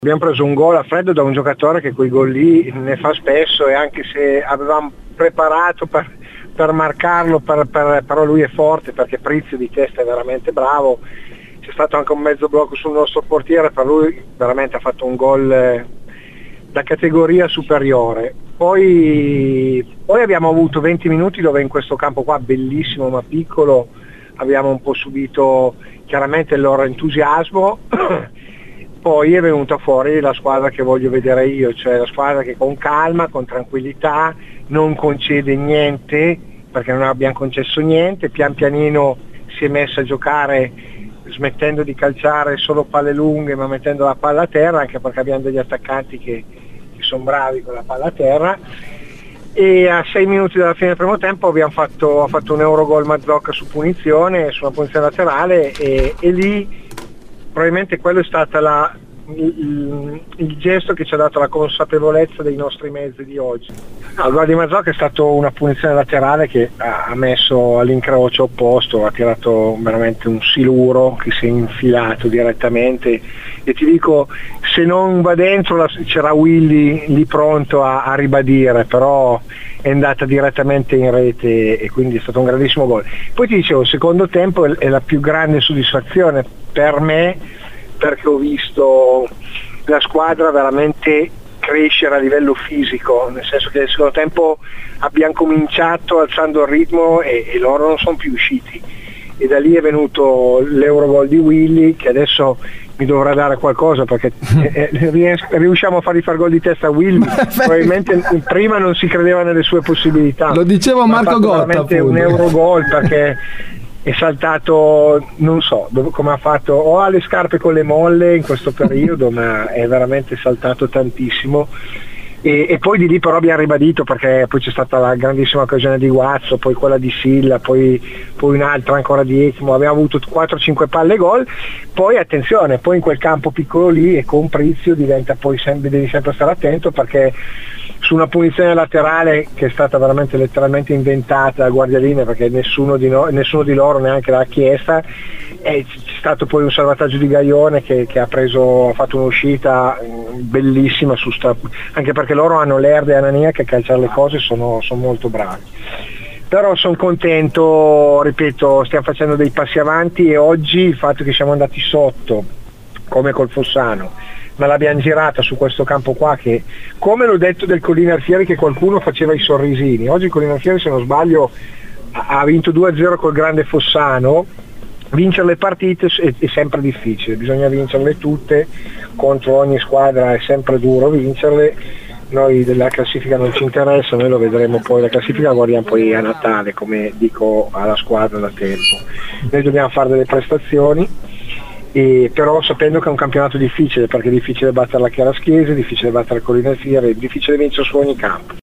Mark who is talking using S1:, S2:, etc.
S1: Abbiamo preso un gol a freddo da un giocatore che quei gol lì ne fa spesso, e anche se avevamo preparato per marcarlo, però lui è forte, perché Prizio di testa è veramente bravo. C'è stato anche un mezzo blocco sul nostro portiere, per lui veramente ha fatto un gol da categoria superiore. Poi abbiamo avuto 20 minuti dove in questo campo qua, bellissimo ma piccolo, abbiamo un po' subito chiaramente il loro entusiasmo. Poi è venuta fuori la squadra che voglio vedere io, cioè la squadra che con calma, con tranquillità, non concede niente, perché non abbiamo concesso niente, pian pianino si è messa a giocare smettendo di calciare solo palle lunghe, ma mettendo la palla a terra, anche perché abbiamo degli attaccanti che sono bravi con la palla a terra. E a 6 minuti dalla fine del primo tempo ha fatto un Eurogol Mazzocca su punizione, su una punizione laterale, e lì probabilmente quello è stato il gesto che ci ha dato la consapevolezza dei nostri mezzi di oggi. Il gol di Mazzocca è stato una punizione laterale che ha messo all'incrocio opposto, ha tirato veramente un siluro che si è infilato direttamente, e ti dico, se non va dentro c'era Willy lì pronto a ribadire, però è andata direttamente in rete, e quindi è stato un grandissimo gol. Poi ti dicevo, il secondo tempo è la più grande soddisfazione per me, perché ho visto la squadra veramente crescere a livello fisico, nel senso che nel secondo tempo abbiamo cominciato alzando il ritmo e loro non sono più usciti, e da lì è venuto l'Eurogol di Willy, che adesso mi dovrà dare qualcosa, perché riusciamo a fargli far gol di testa a Willy. Probabilmente prima non si credeva nelle sue possibilità.
S2: Lo dicevo Marco Gotta,
S1: veramente un Eurogol, perché è saltato, non so come ha fatto, o ha le scarpe con le molle in questo periodo, ma è veramente saltato tantissimo. E poi di lì però abbiamo ribadito, perché poi c'è stata la grandissima occasione di Guazzo, poi quella di Silla, poi un'altra ancora di Ecmo, abbiamo avuto 4-5 palle gol. Poi attenzione, poi in quel campo piccolo lì e con Prizio diventa poi devi sempre stare attento, perché su una punizione laterale che è stata veramente letteralmente inventata da guardialine, perché nessuno di loro neanche l'ha chiesta, c'è stato poi un salvataggio di Gaione che ha fatto un'uscita bellissima anche perché loro hanno l'Erde e Anania che a calciare le cose sono molto bravi. Però sono contento, ripeto, stiamo facendo dei passi avanti, e oggi il fatto che siamo andati sotto come col Fossano, ma l'abbiamo girata su questo campo qua, che, come l'ho detto del Collina Alfieri, che qualcuno faceva i sorrisini, oggi il Collina Alfieri, se non sbaglio, ha vinto 2-0 col grande Fossano. Vincere le partite è sempre difficile, bisogna vincerle tutte, contro ogni squadra è sempre duro vincerle. Noi della classifica non ci interessa, noi lo vedremo poi, la classifica guardiamo poi a Natale, come dico alla squadra da tempo. Noi dobbiamo fare delle prestazioni, però sapendo che è un campionato difficile, perché è difficile battere la Chiaraschese, è difficile battere il Collina Alfieri, è difficile vincere su ogni campo.